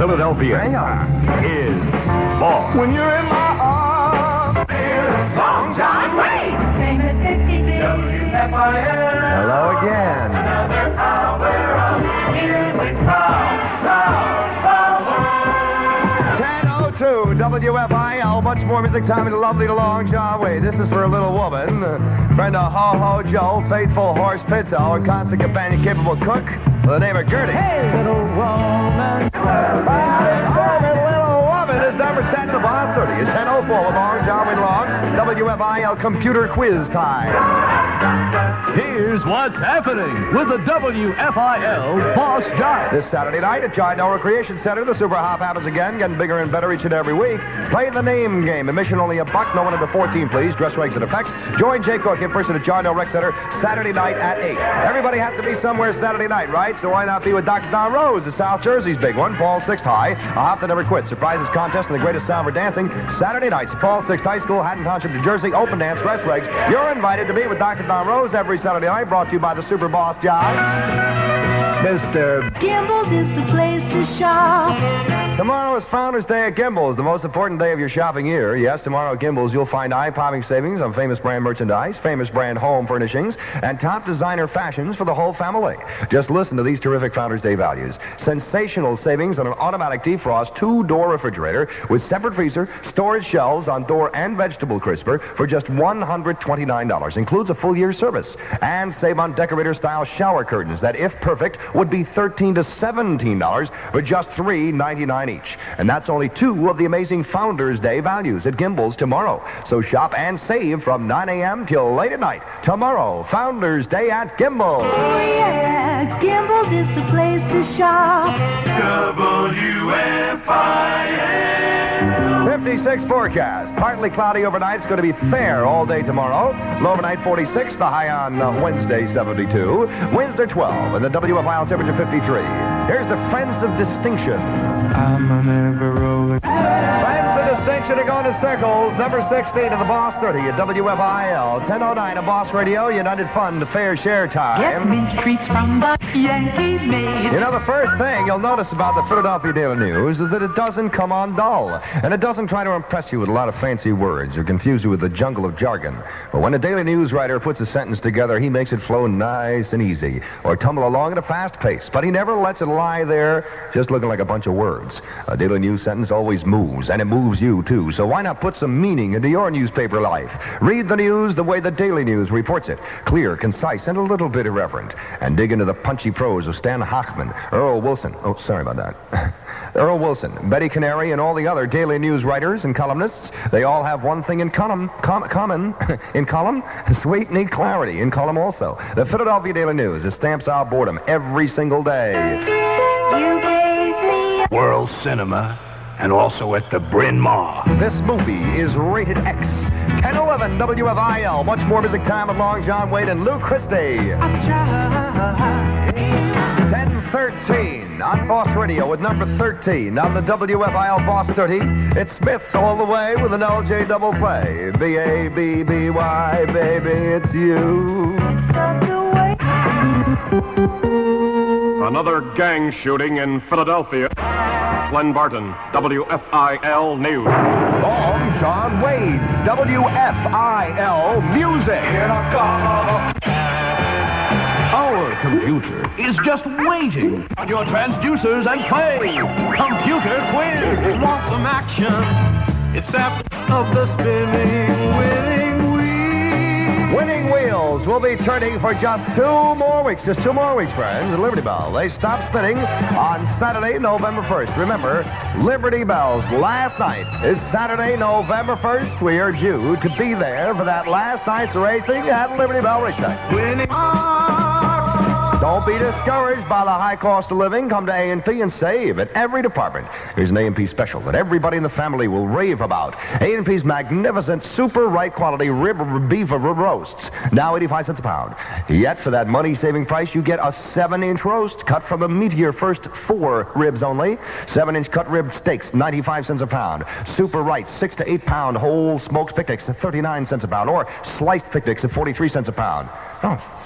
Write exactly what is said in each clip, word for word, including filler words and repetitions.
Philadelphia is Boss. When you're in my arms, Long John Wayne. Famous fifty-six. W F I L. Hello again. Another hour of music from the ten oh two W F I L. Much more music time in the lovely Long John Wayne. This is for a little woman. Uh, friend of Ho Ho Joe, faithful horse Pizzo, a constant companion, capable cook with the name of Gertie. hey, little woman. Little woman is number ten to the Boss thirty. It's ten oh four with Long John Wayne Long. W F I L computer quiz time. Here's what's happening with the W F I L Boss Dial. This Saturday night at Jardine Recreation Center, the Super Hop happens again, getting bigger and better each and every week. Play the name game. Admission only a buck. No one under fourteen, please. Dress regs and effects. Join Jay Cook in person at Jardine Rec Center Saturday night at eight. Everybody has to be somewhere Saturday night, right? So why not be with Doctor Don Rose, the South Jersey's big one, Paul Sixth High, a hop that never quits. Surprises contest and the greatest sound for dancing. Saturday nights, Paul Sixth High School, Hatton Township, New Jersey. Open dance, dress regs. You're invited to be with Doctor Don Rose every Saturday night, brought to you by the Super Boss Jobs. Mister Gimbel's is the place to shop. Tomorrow is Founders Day at Gimbel's, the most important day of your shopping year. Yes, tomorrow at Gimbel's, you'll find eye-popping savings on famous brand merchandise, famous brand home furnishings, and top designer fashions for the whole family. Just listen to these terrific Founders Day values. Sensational savings on an automatic defrost two-door refrigerator with separate freezer, storage shelves on door and vegetable crisper for just one hundred twenty-nine dollars. Includes a full year's service. And save on decorator-style shower curtains that, if perfect, would be thirteen to seventeen dollars for just three ninety-nine each. And that's only two of the amazing Founders Day values at Gimbel's tomorrow. So shop and save from nine a.m. till late at night. Tomorrow, Founders Day at Gimbel's. Oh, yeah, Gimbel's is the place to shop. W F I L. fifty-six forecast. Partly cloudy overnight. It's going to be fair all day tomorrow. Low overnight forty-six. The high on uh, Wednesday seventy-two. Winds are twelve. And the W F I L temperature fifty-three. Here's the Friends of Distinction. I'm a never rolling. Friends of Distinction are going to circles. Number sixteen to the Boss thirty at W F I L. ten oh nine at Boss Radio. United Fund Fair Share Get time. mint treats from the Yankee Maid. You know, the first thing you'll notice about the Philadelphia Daily News is that it doesn't come on dull. And it doesn't try to impress you with a lot of fancy words or confuse you with the jungle of jargon. But when a Daily News writer puts a sentence together, he makes it flow nice and easy or tumble along at a fast pace. But he never lets it lie there just looking like a bunch of words. A Daily News sentence always moves, and it moves you, too. So why not put some meaning into your newspaper life? Read the news the way the Daily News reports it. Clear, concise, and a little bit irreverent. And dig into the punchy prose of Stan Hochman, Earl Wilson. Oh, sorry about that. Earl Wilson, Betty Canary, and all the other Daily News writers and columnists, they all have one thing in common, com- common in column, sweet, neat clarity in column also. The Philadelphia Daily News, it stamps out boredom every single day. You gave me World Cinema, and also at the Bryn Mawr. This movie is rated X. ten eleven W F I L. Much more music time with Long John Wayne and Lou Christie. ten thirteen on Boss Radio with number thirteen on the W F I L Boss thirty. It's Smith all the way with an L J double play. B A B B Y, baby, it's you. Another gang shooting in Philadelphia. Glenn Barton, W F I L News. Long John Wayne, W F I L Music. Our computer is just waiting on your transducers and play Computer Quiz. Want some action? It's after of the spinning winning wheel. Winning Wheels will be turning for just two more weeks. Just two more weeks, friends, at Liberty Bell. They stop spinning on Saturday, November first. Remember, Liberty Bell's last night is Saturday, November first. We urge you to be there for that last night's racing at Liberty Bell Racetrack. Winning. Don't be discouraged by the high cost of living. Come to A and P and save at every department. Here's an A and P special that everybody in the family will rave about. A and P's magnificent, super right quality rib beef rib roasts. Now eighty-five cents a pound. Yet for that money-saving price, you get a seven-inch roast cut from the meatier first four ribs only. seven-inch cut rib steaks, ninety-five cents a pound. Super right, six to eight pound whole smoked picnics at thirty-nine cents a pound. Or sliced picnics at forty-three cents a pound. Oh,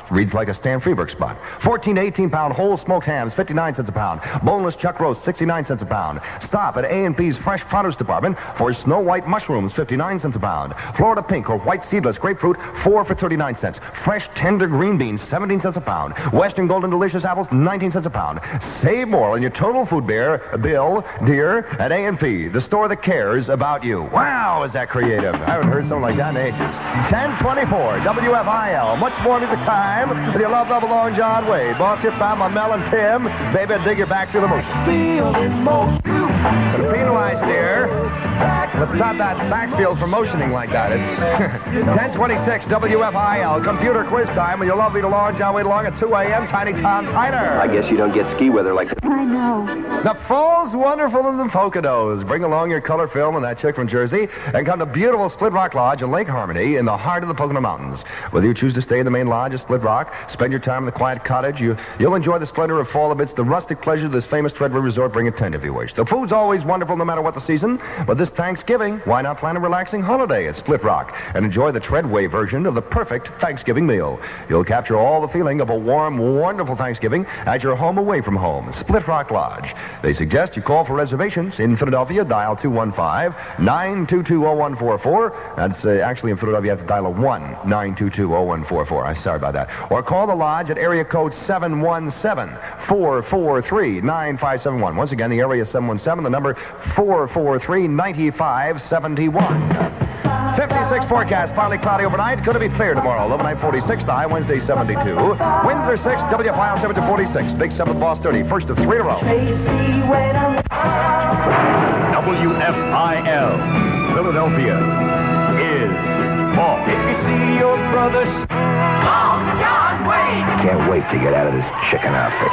Reads like a Stan Freberg spot. fourteen to eighteen pound whole smoked hams, fifty-nine cents a pound. Boneless chuck roast, sixty-nine cents a pound. Stop at A and P's Fresh Produce Department for Snow White mushrooms, fifty-nine cents a pound. Florida pink or white seedless grapefruit, four for thirty-nine cents. Fresh tender green beans, seventeen cents a pound. Western Golden Delicious apples, nineteen cents a pound. Save more on your total food beer, bill, dear, at A and P, the store that cares about you. Wow, is that creative? I haven't heard something like that in ages. ten twenty-four, W F I L. Much more music time with your love double Long John Wade. Boss hit by my Mel and Tim. Baby, dig your back to the motion. Gonna penalize you here. Let's stop that backfield from motioning like that. It's ten twenty-six, W F I L. Computer quiz time with your lovely Long John Wade along at two a.m. Tiny Tom Tyner. I guess you don't get ski weather like that. I know. The fall's wonderful in the Poconos. Bring along your color film and that chick from Jersey and come to beautiful Split Rock Lodge in Lake Harmony in the heart of the Pocono Mountains. Whether you choose to stay in the main lodge at Split Rock, spend your time in the quiet cottage, you, you'll enjoy the splendor of fall amidst the rustic pleasure of this famous Tread River Resort. Bring a tent if you wish. The food's always wonderful no matter what the season, but this Thanksgiving, why not plan a relaxing holiday at Split Rock and enjoy the Treadway version of the perfect Thanksgiving meal. You'll capture all the feeling of a warm, wonderful Thanksgiving at your home away from home, Split Rock Lodge. They suggest you call for reservations in Philadelphia, dial two one five, nine two two, zero one four four. That's uh, actually in Philadelphia, you have to dial a one, nine two two, zero one four four. I'm sorry about that. Or call the lodge at area code seven one seven, four four three, nine five seven one. Once again, the area is seven one seven, the number four four three, nine five seven one. fifty-six forecast, partly cloudy overnight. Could it be clear tomorrow? eleven night forty-six, the high Wednesday seventy-two. Winds are six, W F I L seven to forty-six. Big seven, Boss thirty. First of three in a row. W F I L, Philadelphia, is Boss. If you see your brother, Long John Wade. Can't wait to get out of this chicken outfit.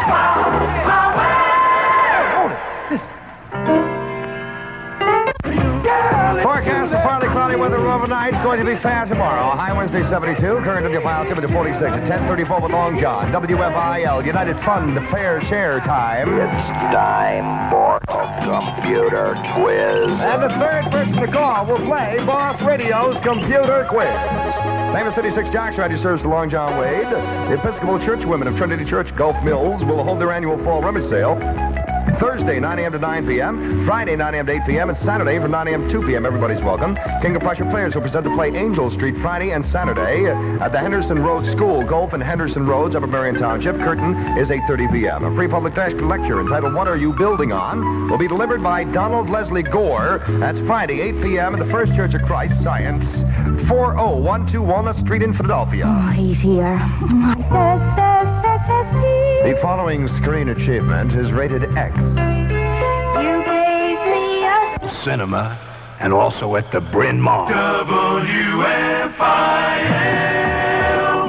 Forecast for partly cloudy weather overnight. Going to be fair tomorrow. High Wednesday seventy-two. Current W F I L seven to forty-six at ten thirty-four with Long John. W F I L United Fund Fair Share time. It's time for a computer quiz. And the third person to call will play Boss Radio's Computer Quiz. Famous city-six Jacks registers to Long John Wade. The Episcopal Church Women of Trinity Church Gulf Mills will hold their annual fall rummage sale Thursday, nine a.m. to nine p.m., Friday, nine a.m. to eight p.m., and Saturday from nine a.m. to two p.m. Everybody's welcome. King of Prussia players will present to play Angel Street Friday and Saturday at the Henderson Road School, Golf and Henderson Roads, Upper Marion Township. Curtain is eight thirty p.m. A free public lecture entitled What Are You Building On? Will be delivered by Donald Leslie Gore. That's Friday, eight p.m. at the First Church of Christ Science, four oh one two Walnut Street in Philadelphia. Oh, he's here. The following screen achievement is rated X. You gave me a... Cinema, and also at the Bryn Mawr. W F I L.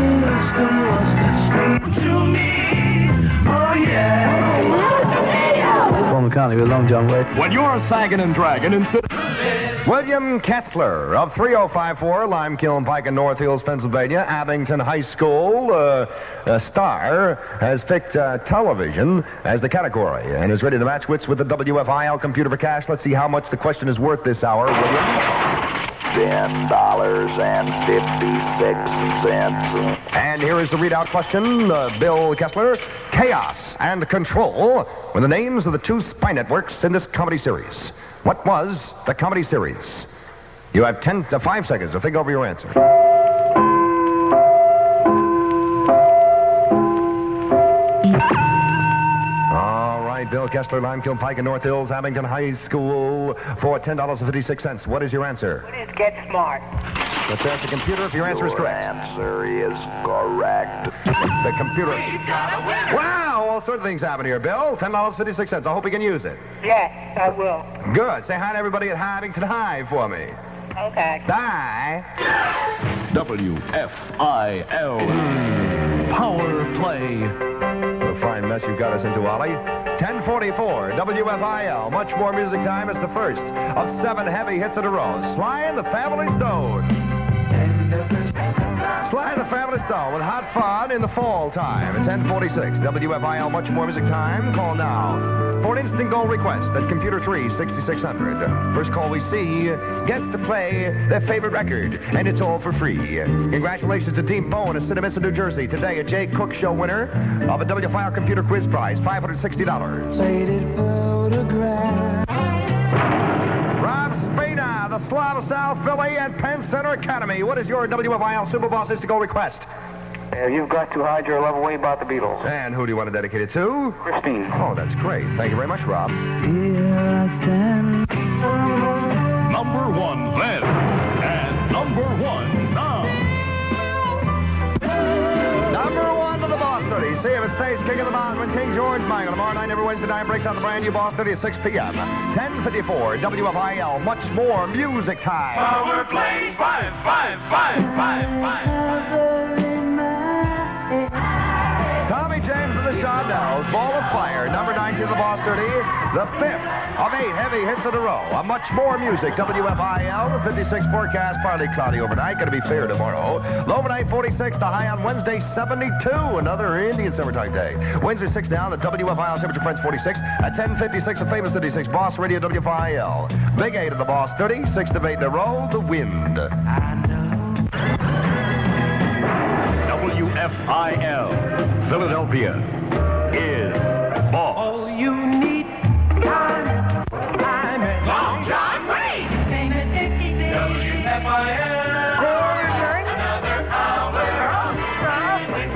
To me, oh yeah. Paul McCartney with Long John Wade. When you're sagging and dragging instead of... William Kessler of three oh five four Lime Kiln Pike in North Hills, Pennsylvania, Abington High School, uh, uh, star, has picked uh, television as the category and is ready to match wits with the W F I L computer for cash. Let's see how much the question is worth this hour, William. Ten dollars and fifty-six cents. And here is the readout question, uh, Bill Kessler. Chaos and Control were the names of the two spy networks in this comedy series. What was the comedy series? You have ten to five seconds to think over your answer. All right, Bill Kessler, Limekiln Pike in North Hills, Abington High School, for ten dollars and fifty-six cents. What is your answer? What is Get Smart? Let's ask the computer if your answer is Your correct. answer is correct. The computer. Wow, all sorts of things happen here, Bill. ten dollars and fifty-six cents. I hope you can use it. Yes, I will. Good. Say hi to everybody at Abington High for me. Okay. Bye. W F I L. Power Play. What a fine mess you've got us into, Ollie. ten forty-four, W F I L. Much more music time. It's the first of seven heavy hits in a row. Sly and the Family Stone. Sly and the Family Stone with Hot Fun in the fall time. It's ten forty-six. W F I L, much more music time. Call now for an instant goal request at Computer three sixty-six hundred. First call we see gets to play their favorite record, and it's all for free. Congratulations to Dean Bowen of Cinemissa, New Jersey. Today, a Jay Cook Show winner of a W F I L Computer Quiz Prize, five hundred sixty dollars. Faded photograph. Rob Spina, the Slav of South Philly and Penn Center Academy. What is your W F I L Super Boss instant goal request? Uh, you've got to hide your love away about the Beatles. And who do you want to dedicate it to? Christine. Oh, that's great. Thank you very much, Rob. Here I stand. Number one then, and number one now. Number one to the Boss thirty. See if it stays King of the Mountain when King George Michael. Tomorrow night, every Wednesday night, breaks out the brand new Boss thirty at six p.m. ten fifty-four, W F I L. Much more music time. Power play five, five, five, five, five, five. Tommy James and the Shondells, Ball of Fire, number nineteen of the Boss thirty, the fifth of eight heavy hits in a row. A much more music, W F I L, the fifty-six forecast, partly cloudy overnight, going to be fair tomorrow. Low overnight forty-six, the high on Wednesday seventy-two, another Indian summertime day. Wednesday six down, the W F I L temperature friends forty-six, at ten fifty-six, a famous thirty-six, Boss Radio W F I L. Big eight of the Boss thirty, six to eight in a row, the wind. I know. W F I L, Philadelphia, is Boss. All you need time, time and Long John Wayne. Famous fifty-six. W F I L. Another hour of music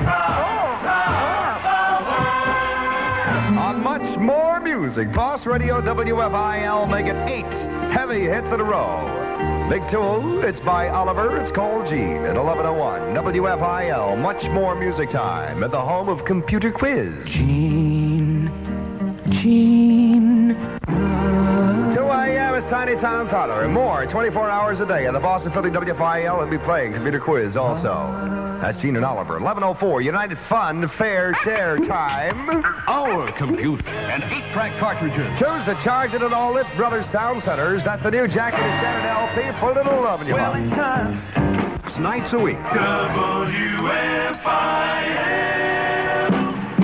power. On much more music, Boss Radio W F I L make it eight heavy hits in a row. Big two, it's by Oliver. It's called Gene at eleven oh one. W F I L, much more music time at the home of Computer Quiz. Gene, Gene. two a.m. is Tiny Tom Tyler. And more, twenty-four hours a day at the Boston Philly W F I L and be playing Computer Quiz also. That's Gene and Oliver. eleven oh four, United Fund Fair Share Time. Our computer and eight-track cartridges. Choose to charge it at all Lit Brothers Sound Centers. That's the new Jackie and Shannon L P. Put a little love in your Well, mouth. in time. Six nights a week. W F I L.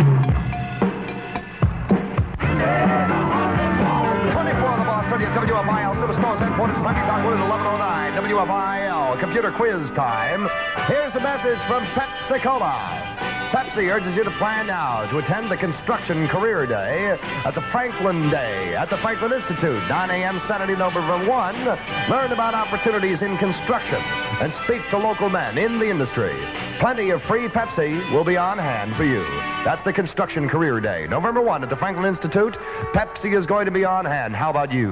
twenty-four of the Boss thirty at W F I L. Silver Stones headquarters, Monday Dogwood at eleven oh nine. W F I L, Computer Quiz Time. Here's the message from Pepsi Cola. Pepsi urges you to plan now to attend the Construction Career Day at the Franklin Day at the Franklin Institute, nine a.m. Saturday, November first. Learn about opportunities in construction and speak to local men in the industry. Plenty of free Pepsi will be on hand for you. That's the Construction Career Day, November first at the Franklin Institute. Pepsi is going to be on hand. How about you?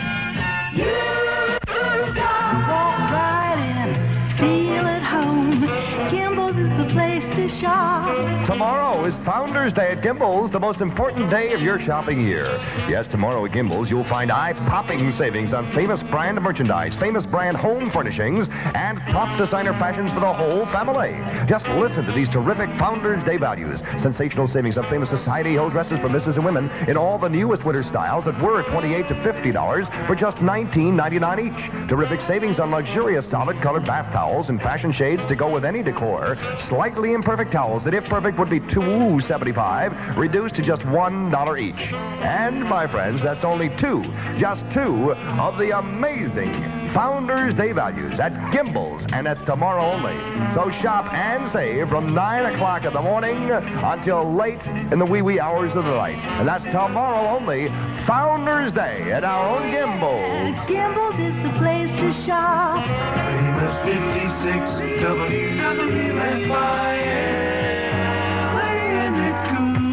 Walk right in, feel at home. Gimbel's is the place to shop. Tomorrow is Founders Day at Gimbel's, the most important day of your shopping year. Yes, tomorrow at Gimbel's, you'll find eye-popping savings on famous brand merchandise, famous brand home furnishings, and top designer fashions for the whole family. Just listen to these terrific Founders Day values. Sensational savings on famous Society Hill dresses for missus and women in all the newest winter styles that were twenty-eight to fifty dollars for just nineteen ninety-nine each. Terrific savings on luxurious solid colored bath towels and fashion shades to go with any decor. Slightly imperfect towels that, if perfect, would be two seventy-five, reduced to just one dollar each. And, my friends, that's only two, just two of the amazing Founders Day values at Gimbel's, and that's tomorrow only. So shop and save from nine o'clock in the morning until late in the wee wee hours of the night. And that's tomorrow only, Founders Day at our own Gimbel's. Gimbel's is the place to shop. Famous fifty-six W F I L. Playing it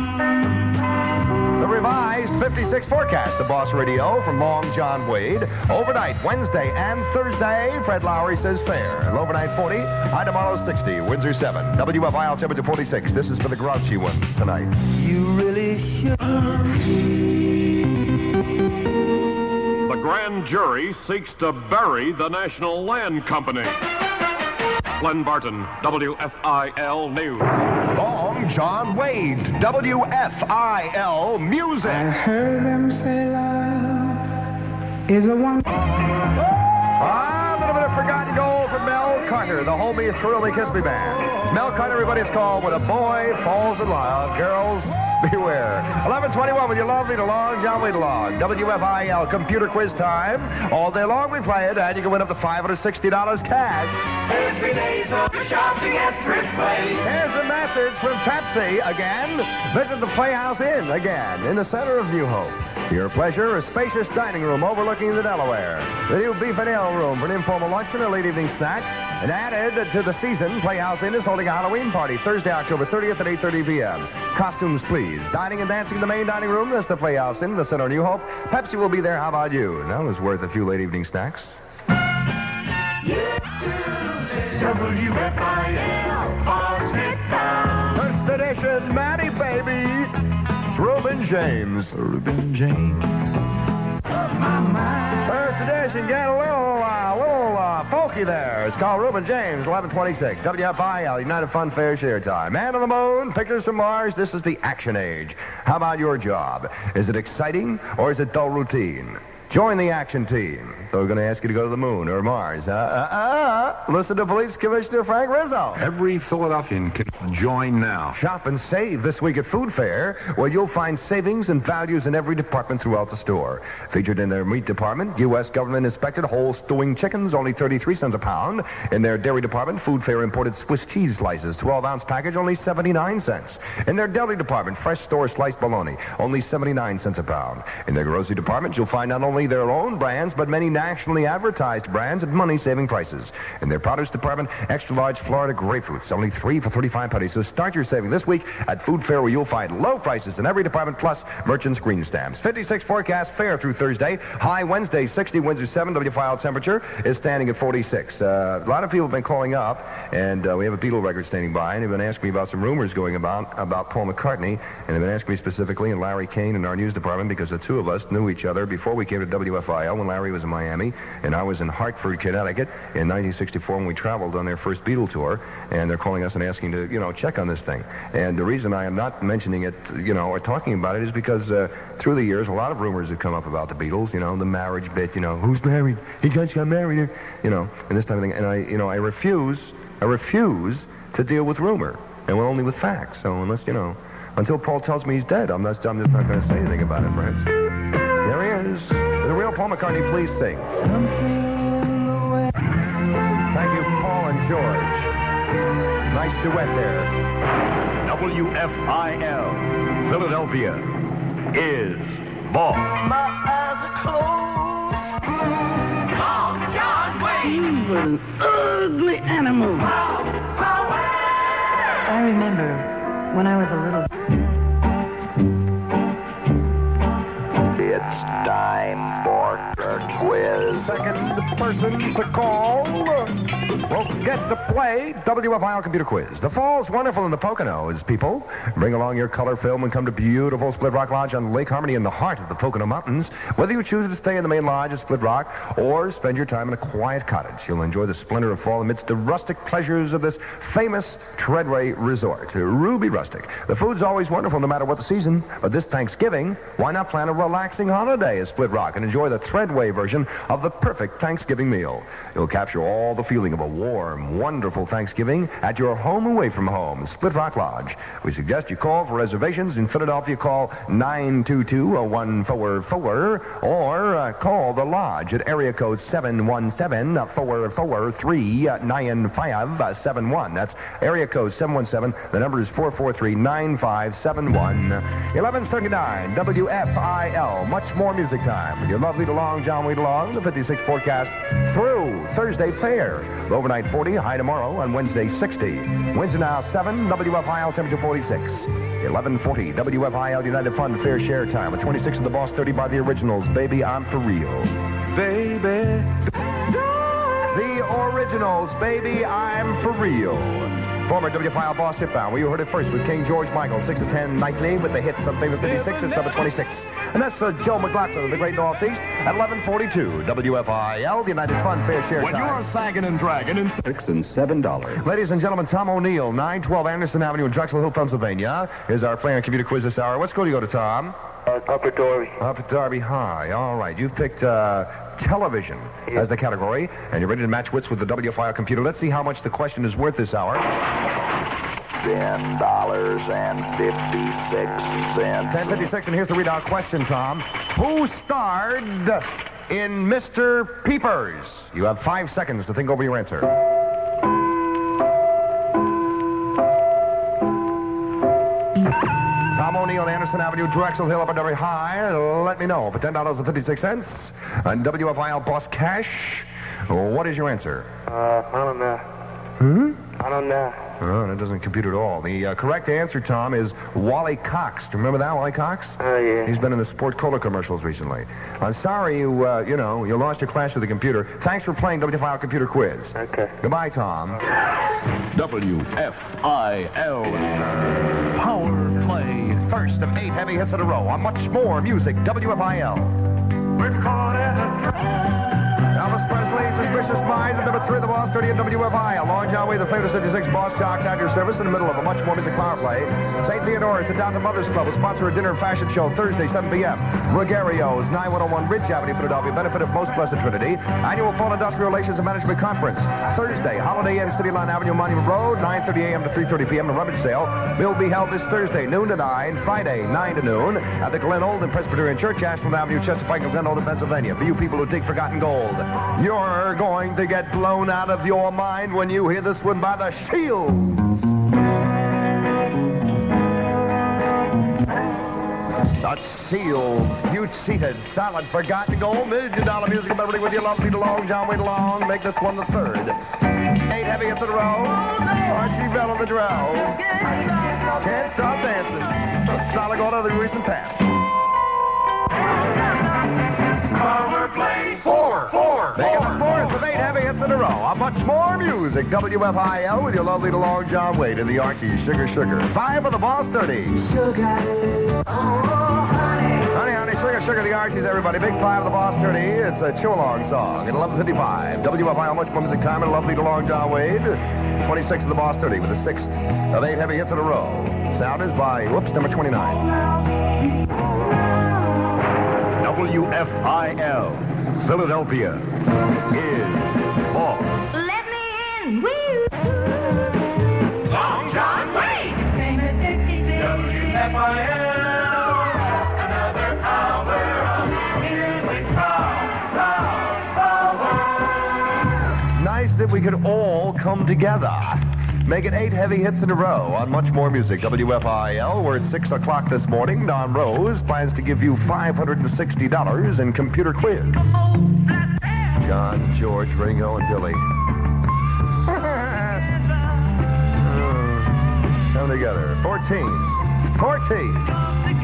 cool. The revised fifty-six forecast of Boss Radio from Long John Wade. Overnight, Wednesday and Thursday, Fred Lowry says fair. Low overnight forty, high tomorrow sixty, Windsor seven. W F I L temperature forty-six. This is for the grouchy ones tonight. You really should. The grand jury seeks to bury the National Land Company. Glenn Barton, W F I L News. Long John Wade, W F I L Music. I heard them say love is a one. Ah, a little bit of forgotten gold from Mel Carter. Carter, the Hold Me, Thrill Me, Kiss Me Band. Mel Carter, everybody's called When a Boy Falls in Love. Girls, beware. eleven twenty-one with your love lead along, John lead along. W F I L computer quiz time. All day long we play it, and you can win up to five hundred sixty dollars cash. Every day's of shopping at Thrift Play. Here's a message from Pepsi again. Visit the Playhouse Inn again in the center of New Hope. For your pleasure, a spacious dining room overlooking the Delaware. The new beef and ale room for an informal luncheon or late evening snack. And added to the season, Playhouse Inn is holding a Halloween party Thursday, October thirtieth at eight thirty p.m. Costumes, please. Dining and dancing in the main dining room. That's the Playhouse Inn, the center of New Hope. Pepsi will be there. How about you? That was worth a few late evening snacks. W F I L Falls Midtown. First edition, Matty Baby. It's Reuben James. Reuben James. First edition, get a little, uh, little uh, folky there. It's called Reuben James, eleven twenty-six. W F I L, United Fun Fair Share Time. Man on the Moon, Pictures from Mars. This is the action age. How about your job? Is it exciting or is it dull routine? Join the action team. So we're going to ask you to go to the moon or Mars. Uh, uh, uh. Listen to Police Commissioner Frank Rizzo. Every Philadelphian can join now. Shop and save this week at Food Fair, where you'll find savings and values in every department throughout the store. Featured in their meat department, U S government-inspected whole stewing chickens, only thirty-three cents a pound. In their dairy department, Food Fair imported Swiss cheese slices, twelve-ounce package, only seventy-nine cents. In their deli department, fresh store sliced bologna, only seventy-nine cents a pound. In their grocery department, you'll find not only their own brands, but many nationally advertised brands at money-saving prices. In their produce department, extra-large Florida grapefruits, only three for thirty-five pennies. So start your saving this week at Food Fair, where you'll find low prices in every department, plus merchants' green stamps. fifty-six forecast, fair through Thursday. High Wednesday, sixty, winds are seven. W F I L temperature is standing at forty-six. Uh, a lot of people have been calling up, and uh, we have a Beatle record standing by, and they've been asking me about some rumors going about about Paul McCartney, and they've been asking me specifically and Larry Kane in our news department, because the two of us knew each other before we came to W F I L, when Larry was in Miami and I was in Hartford, Connecticut in nineteen sixty-four when we traveled on their first Beatle tour, and they're calling us and asking to, you know, check on this thing. And the reason I am not mentioning it, you know, or talking about it is because uh, through the years, a lot of rumors have come up about the Beatles, you know, the marriage bit, you know, who's married? He just got married, you know, and this type of thing. And I, you know, I refuse, I refuse to deal with rumor, and only with facts. So unless, you know, until Paul tells me he's dead, I'm not, I'm just not going to say anything about it, perhaps. There he is. The real Paul McCartney, please sing. Thank you, Paul and George. Nice duet there. W F I L, Philadelphia, is ball. My eyes are closed. Long John Wayne. You were an ugly animal. I remember when I was a little... It's time for the quiz. Second person to call will get to play W F I L Computer Quiz. The fall's wonderful in the Poconos, people. Bring along your color film and come to beautiful Split Rock Lodge on Lake Harmony in the heart of the Pocono Mountains. Whether you choose to stay in the main lodge at Split Rock or spend your time in a quiet cottage, you'll enjoy the splendor of fall amidst the rustic pleasures of this famous Treadway Resort. Ruby Rustic. The food's always wonderful no matter what the season, but this Thanksgiving, why not plan a relaxing holiday at Split Rock and enjoy the Treadway version of the perfect Thanksgiving meal? You'll capture all the feeling of a warm, wonderful Thanksgiving at your home away from home, Split Rock Lodge. We suggest you call for reservations in Philadelphia. Call nine two two, one four four or uh, call the lodge at area code seven one seven, four four three, nine five seven one. That's area code seven one seven. The number is four four three, nine five seven one. eleven thirty-nine, W F I L. Much more music time with your lovely DeLong, John Wade DeLong, the fifty-six forecast through Thursday fair. Overnight forty, high tomorrow, on Wednesday sixty. Winds are now seven, W F I L temperature forty-six. eleven forty, W F I L United Fund Fair Share Time. At twenty-six of the Boss, thirty by the Originals. Baby, I'm for real. Baby. The Originals, Baby, I'm for real. Former W F I L Boss Hitbound, where you heard it first with King George Michael, six to ten nightly with the hits on Famous fifty-six. It's number twenty-six. And that's for Joe McLaughlin of the Great Northeast at eleven forty-two. W F I L, the United Fund Fair Share When Time. you're sagging and dragging and... Six and seven dollars. Ladies and gentlemen, Tom O'Neill, nine twelve Anderson Avenue in Drexel Hill, Pennsylvania, is our player computer quiz this hour. What school do you go to, Tom? Uh, Upper Darby. Upper Darby High. All right. You've picked uh, television as the category. And you're ready to match wits with the W F I L computer. Let's see how much the question is worth this hour. Ten dollars and fifty-six cents. ten fifty-six, and here's the readout question, Tom. Who starred in Mister Peepers? You have five seconds to think over your answer. Tom O'Neill, Anderson Avenue, Drexel Hill, up and very high. Let me know. For ten dollars and fifty-six cents on W F I L Boss Cash, what is your answer? Uh, I don't know. Hmm? I don't know. Oh, that doesn't compute at all. The uh, correct answer, Tom, is Wally Cox. Do you remember that, Wally Cox? Oh, yeah. He's been in the Sport Cola commercials recently. I'm sorry you, uh, you know, you lost your clash with the computer. Thanks for playing W F I L Computer Quiz. Okay. Goodbye, Tom. W F I L Power Play. First of eight heavy hits in a row on much more music. W F I L. We're caught in a trap. Elvis Presley, Suspicious Minds, and number three, the Boss thirty at W F I L. Long John Way, the Flavor seventy-six Boss Jocks at your service in the middle of a much more music power play. Saint Theodore's, the Downtown Mothers Club will sponsor a dinner and fashion show Thursday, seven p.m. Rogerio's, nine one oh one Ridge Avenue, Philadelphia, benefit of Most Blessed Trinity. Annual Fall Industrial Relations and Management Conference. Thursday, Holiday Inn, City Line Avenue, Monument Road, nine thirty a.m. to three thirty p.m. The rummage sale will be held this Thursday, noon to nine, Friday, nine to noon, at the Glen Olden Presbyterian Church, Ashland Avenue, Chesapeake, Glen Olden, Pennsylvania. For you people who dig forgotten gold, you're going to get blown out of your mind when you hear this one by the Shields. The Shields, you cheated, solid, forgotten gold, million dollar music melody with your lovely DeLong, John Wayne DeLong. Make this one the third. Eight heavy hits in a row. Archie Bell on the drums. Can't stop dancing. Solid gold of the recent past. Power play. Four, four, Make it the fourth of eight heavy hits in a row. On much more music. W F I L with your lovely DeLong, John Wade and the Archie Sugar Sugar. Five of the Boss thirty. Sugar. Oh, honey. Honey, honey, sugar, sugar, the Archies, everybody. Big five of the Boss thirty. It's a chew-along song at eleven fifty-five. W F I L, much more music time and lovely DeLong, John Wade. twenty-six of the Boss thirty with the sixth of eight heavy hits in a row. Sound is by, whoops, number twenty-nine. W F I L Philadelphia is Boss. Let me in, woo! Long John Wayne. Famous fifty-six. W F I L. Another hour of music power, power. Nice that we could all come together. Make it eight heavy hits in a row on much more music. W F I L, we're at six o'clock this morning. Don Rose plans to give you five hundred sixty dollars in computer quiz. John, George, Ringo, and Billy. Come together. fourteen. fourteen.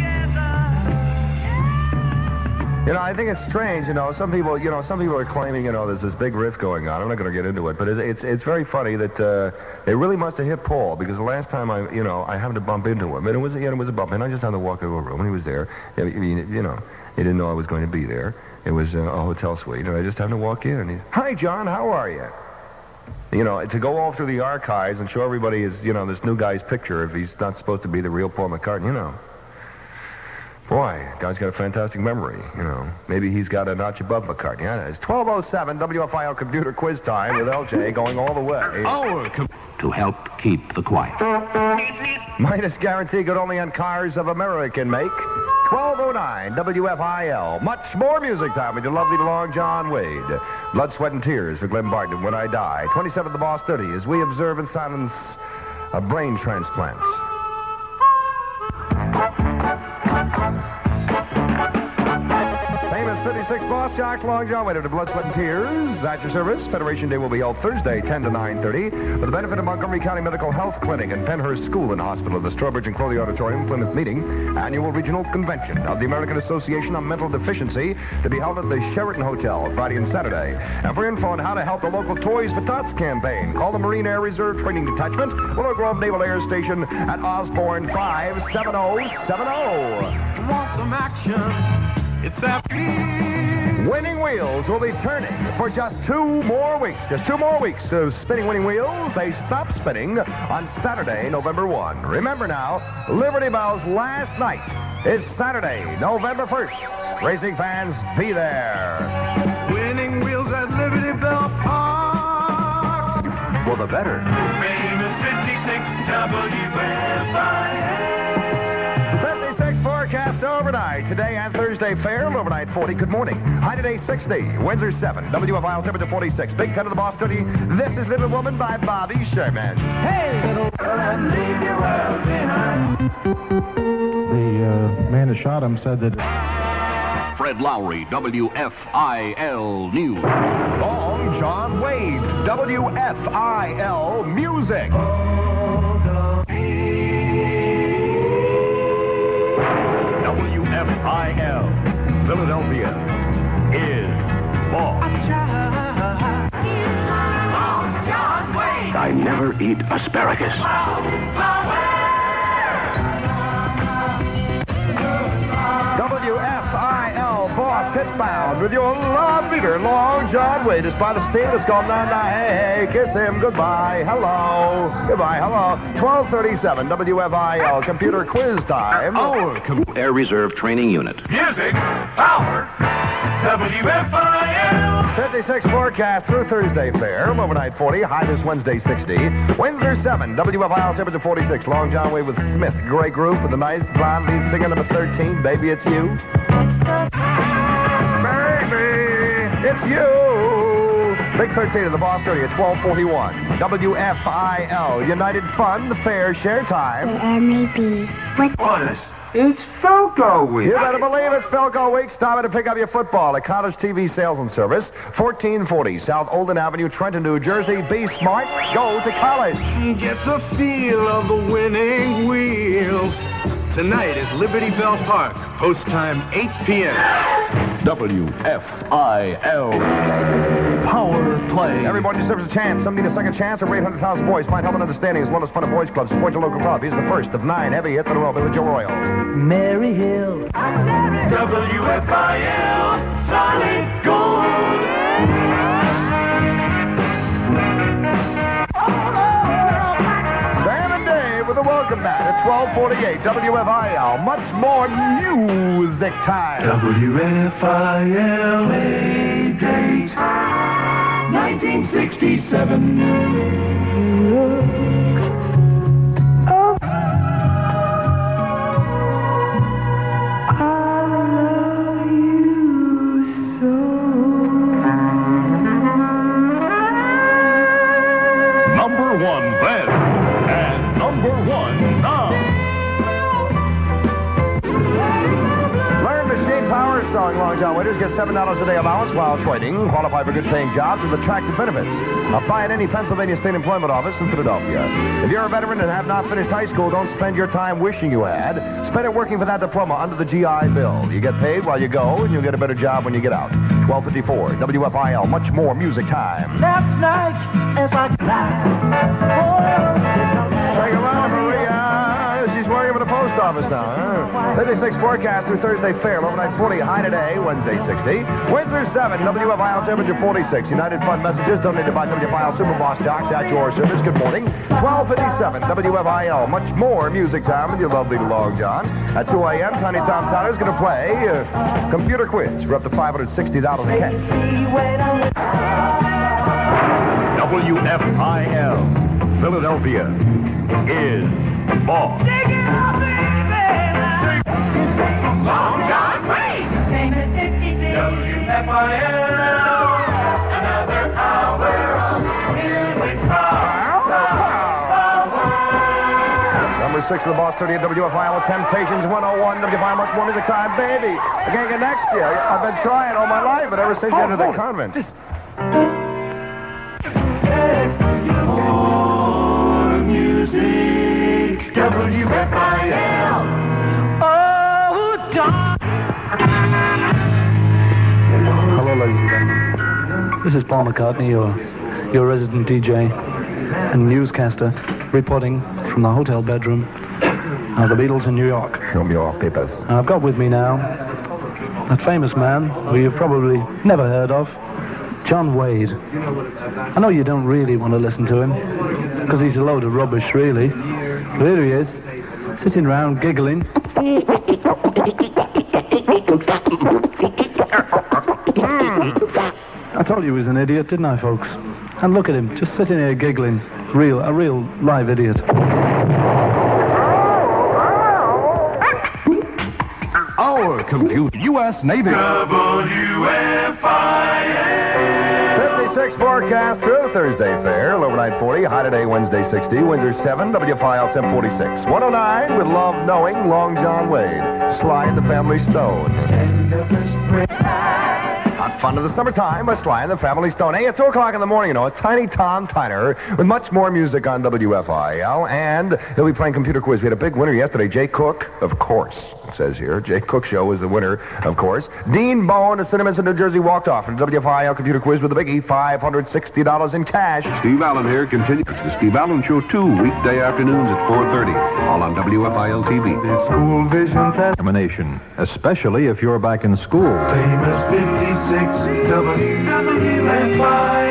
You know, I think it's strange, you know, some people, you know, some people are claiming, you know, there's this big riff going on. I'm not going to get into it, but it, it's it's very funny that uh, they really must have hit Paul, because the last time I, you know, I happened to bump into him, and it was, you know, it was a bump, and I just had to walk into a room, and he was there. I mean, you know, he didn't know I was going to be there. It was uh, a hotel suite, and I just happened to walk in, and he's, "Hi, John, how are you?" You know, to go all through the archives and show everybody his, you know, this new guy's picture if he's not supposed to be the real Paul McCartney, you know. Boy, guy's got a fantastic memory, you know. Maybe he's got a notch above McCartney. Yeah, it's twelve oh seven W F I L Computer Quiz Time with L J going all the way. Our com- to help keep the quiet. Minus guarantee good only on cars of American make. twelve oh nine W F I L. Much more music time with your lovely Long John Wade. Blood, Sweat, and Tears for Glenn Barton, When I Die. twenty-seven of the Boss thirty as we observe in silence a brain transplant. Famous fifty-six Boss Jocks, Long John Wade to Blood, Sweat, and Tears. At your service, Federation Day will be held Thursday, ten to nine thirty, for the benefit of Montgomery County Medical Health Clinic and Penhurst School and Hospital, the Strawbridge and Crowley Auditorium, Plymouth meeting, annual regional convention of the American Association on Mental Deficiency to be held at the Sheraton Hotel Friday and Saturday. And for info on how to help the local Toys for Tots campaign, call the Marine Air Reserve Training Detachment, Willow Grove Naval Air Station at Osborne five seven oh seven oh. Want some action? It's that Winning Wheels will be turning for just two more weeks. Just two more weeks of spinning Winning Wheels. They stop spinning on Saturday, November first. Remember now, Liberty Bell's last night is Saturday, November first. Racing fans, be there. When for the better. Famous fifty-six W F I L. fifty-six forecast overnight. Today and Thursday fair, overnight forty. Good morning. High today sixty. Windsor seven. W F I L temperature forty-six. Big Ten of the Boss Study. This is Little Woman by Bobby Sherman. Hey, little girl, and leave your world behind. The uh, man who shot him said that... Fred Lowry, W F I L News. Long John Wade, W F I L Music. W F I L Philadelphia is Boss. Long John Wade. I never eat asparagus. W F I L Boss Hitbound with your love leader, Long John Wade. It's by the stainless called Nana. Hey, kiss him. Goodbye. Hello. Goodbye. Hello. twelve thirty-seven W F I L computer quiz time. Our com- Air Reserve Training Unit. Music, power, W F I L. fifty-six forecast through Thursday fair. Overnight forty. High this Wednesday sixty. Windsor seven. W F I L temperature forty-six. Long John Wade with Smith. Great group with a nice blonde lead singer number thirteen. Baby, it's you. Baby, it's you. Big thirteen of the Boss thirty at twelve forty-one. W F I L United Fund, the fair share time. Or maybe. What? What? It's Falco Week. You better believe it's Falco Week. Stop in to pick up your football at College T V Sales and Service, fourteen forty South Olden Avenue, Trenton, New Jersey. Be smart. Go to college. Get the feel of the winning wheel. Tonight at Liberty Bell Park. Post time eight p.m. W F I L Power Play. Everybody deserves a chance. Some need a second chance. Over eight hundred thousand boys find help and understanding as well as fun at boys clubs. Support your local club. Here's the first of nine heavy hits in a row. Billy Joe Royals. Mary Hill. W F I L Solid Gold. Sam and Dave with a welcome mat at twelve forty-eight W F I L. Much more music time. W F I L A date nineteen sixty-seven. Number one then, and number one now. Learn the Shane Powers song, Long John Waiters. Get seven dollars a day allowance while training. Qualify for good-paying jobs with attractive benefits. Apply at any Pennsylvania State Employment Office in Philadelphia. If you're a veteran and have not finished high school, don't spend your time wishing you had. Spend it working for that diploma under the G I Bill. You get paid while you go, and you'll get a better job when you get out. twelve fifty-four W F I L. Much more music time. Last night, as I cried, Take a lot, Maria. She's working for the post office now. Huh? fifty-six forecast through Thursday fair. Overnight forty. High today. Wednesday sixty. Windsor seven. W F I L temperature forty-six. United Fund messages donated by W F I L Super Boss Jocks at your service. Good morning. twelve fifty-seven W F I L. Much more music time with your lovely Long John. At two a.m., Tiny Tom Tyler's going to play uh, computer quiz for up to five hundred sixty dollars in cash. W F I L Philadelphia is Boss. Long John Wade. Famous fifty-six. W F I L. Another hour of music power. Number six of the Boss thirty at W F I L. Temptations one oh one. W F I L. Much more music time, baby. I can't get next to you. I've been trying all my life, but ever since you entered the convent. More music. W F I L. oh, darling. Hello, ladies and gentlemen. This is Paul McCartney, your, your resident D J and newscaster, reporting from the hotel bedroom of the Beatles in New York. Show me your papers. And I've got with me now that famous man who you've probably never heard of, John Wade. I know you don't really want to listen to him, because he's a load of rubbish, really. But here he is, sitting around giggling. I told you he was an idiot, didn't I, folks? And look at him, just sitting here giggling. Real, a real live idiot. Our computer. U S Navy. W F I L. fifty-six forecast through Thursday fair. Low overnight forty. High today Wednesday sixty. Winds are seven. W F I L temp forty-six. one oh nine with Love Knowing. Long John Wade. Sly and the Family Stone. Hot fun of the summertime by Sly and the Family Stone. Hey, at two o'clock in the morning, you know, a Tiny Tom Tyner with much more music on W F I L. And he'll be playing computer quiz. We had a big winner yesterday. Jay Cook, of course, it says here. Jay Cook Show is the winner, of course. Dean Bowen of Cinnamons in New Jersey walked off in W F I L computer quiz with a biggie, five hundred sixty dollars in cash. Steve Allen here continues. The Steve Allen Show two, weekday afternoons at four thirty. All on W F I L T V. The school vision test. Examination, especially if you're back in school. Famous fifty-six W F I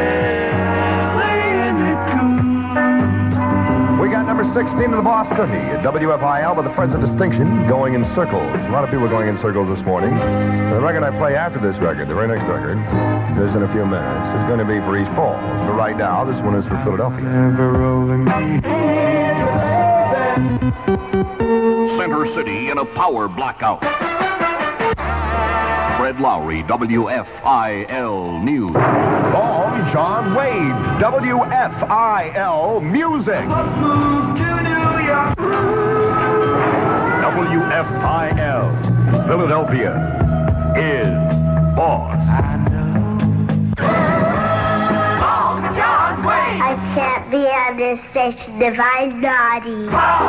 L. We got number sixteen of the Boss thirty at W F I L with the Friends of Distinction going in circles. A lot of people going in circles this morning. The record I play after this record, the very next record, is in a few minutes, is going to be for East Falls. But right now, this one is for Philadelphia. Never rolling. Center City in a power blackout. Fred Lowry, W F I L News. Long John Wade, W F I L Music. Let's move to New York. W F I L Philadelphia is boss. Long John Wade. I can't be on this station if I'm naughty.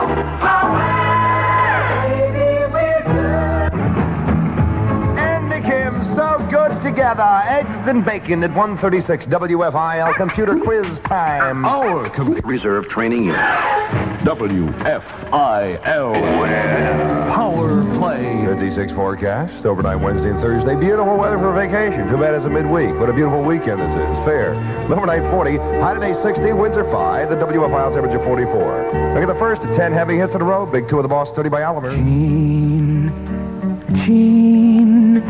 So good together. Eggs and bacon at one thirty-six W F I L computer quiz time. Our computer reserve training unit. W F I L Power Play. fifty-six forecast, overnight Wednesday and Thursday. Beautiful weather for vacation. Too bad it's a midweek. What a beautiful weekend this is. Fair. Overnight forty, high today sixty, winds are five. The W F I L temperature forty-four. Look at the first of ten heavy hits in a row. Big two of the Boss thirty by Oliver. Gene, Gene.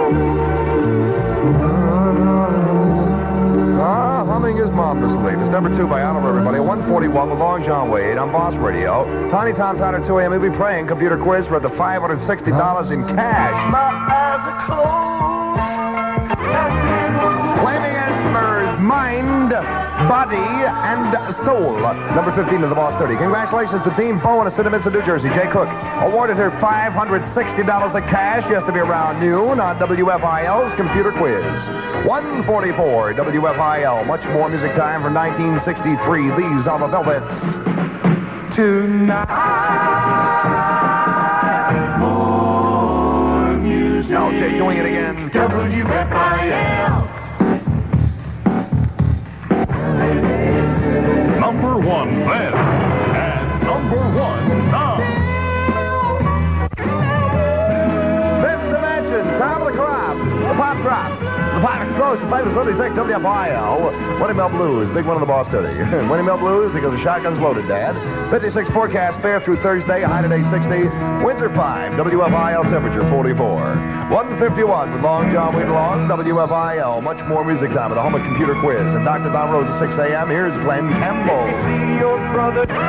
Ah, humming his mom to sleep. It's number two by Oliver, everybody. one forty-one with Long John Wade on Boss Radio. Tiny Tom Tyner, two a.m. We'll be playing computer quiz for the five hundred sixty dollars in cash. My eyes are closed. Flaming Embers, mind, body, and soul. Number fifteen of the Boss thirty. Congratulations to Dean Bowen of Cinnamons in New Jersey. Jay Cook awarded her five hundred sixty dollars of cash. She has to be around noon on W F I L's computer quiz. one forty-four W F I L. Much more music time for nineteen sixty-three. These are the Velvets. Tonight, more music. Now Jay doing it again. W F I L. Number one then, and number one now. Fifth Dimension, Time of the Crop, the Pop Drop, the Pop Explosion, famous seventy-six W F I L, Winnie Mill Blues, big one of the Boss thirty. Winnie Mill Blues because the shotgun's loaded, Dad. fifty-six forecast, fair through Thursday, high today sixty, winds are five, W F I L temperature forty-four. one fifty-one with Long John Wade Long, W F I L, much more music time at the home of computer quiz. And Doctor Don Rose at six a.m. Here's Glenn Campbell. See your brother. W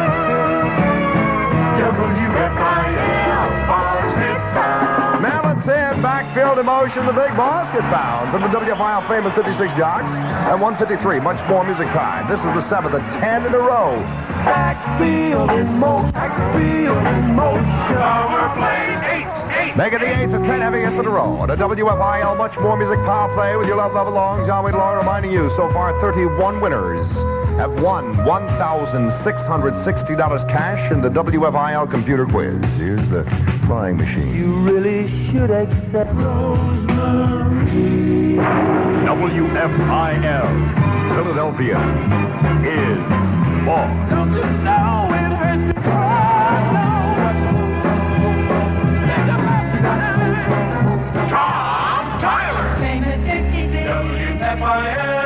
F I L, Boss Hit Bound. Melon backfield emotion, the big Boss Hit Bound from the W F I L famous fifty-six jocks at one fifty-three. Much more music time. This is the seventh of ten in a row. Backfield emotion, backfield emotion. Power play eight, eight. Make it the eighth of ten heavy hits in a row. On a W F I L Much More Music Power Play with your love, love along. John Wade Long reminding you, so far thirty-one winners have won one thousand six hundred sixty dollars cash in the W F I L computer quiz. Here's the flying machine. You really should accept Rosemary. W F I L Philadelphia is boss. Don't you know it hurts to cry? Tom Tyler. Famous fifty-six. W F I L.